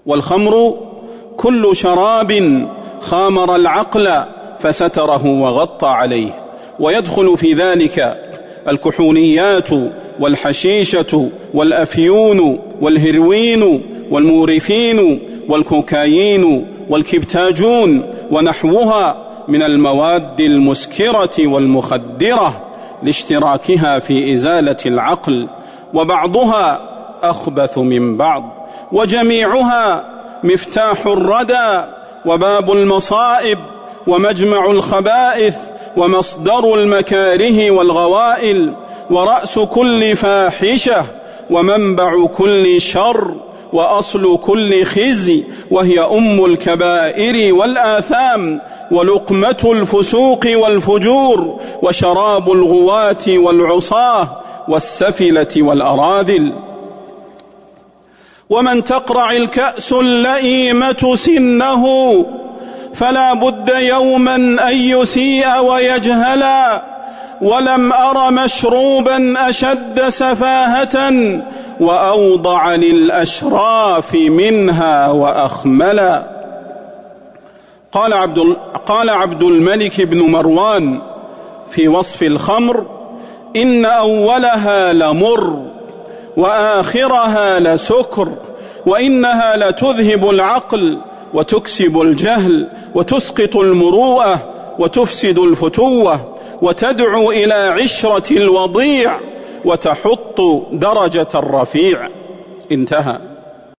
والخمر كل شراب خامر العقل فستره وغطى عليه، ويدخل في ذلك الكحوليات والحشيشة والأفيون والهيروين والمورفين والكوكايين والكبتاجون ونحوها من المواد المسكرة والمخدرة لاشتراكها في إزالة العقل، وبعضها أخبث من بعض، وجميعها مفتاح الردى وباب المصائب ومجمع الخبائث ومصدر المكاره والغوائل ورأس كل فاحشة ومنبع كل شر وأصل كل خزي، وهي أم الكبائر والآثام ولقمة الفسوق والفجور وشراب الغواة والعصاة والسفلة والأراذل. ومن تقرع الكأس اللئيمة سنه فلا بد يوما أن يسيء ويجهلا، ولم أر مشروبا أشد سفاهة وأوضع للأشراف منها وأخملا. قال عبد الملك بن مروان في وصف الخمر: إن أولها لمر وآخرها لسكر، وإنها لتذهب العقل وتكسب الجهل وتسقط المروءة وتفسد الفتوة وتدعو إلى عشرة الوضيع وتحط درجة الرفيع. انتهى.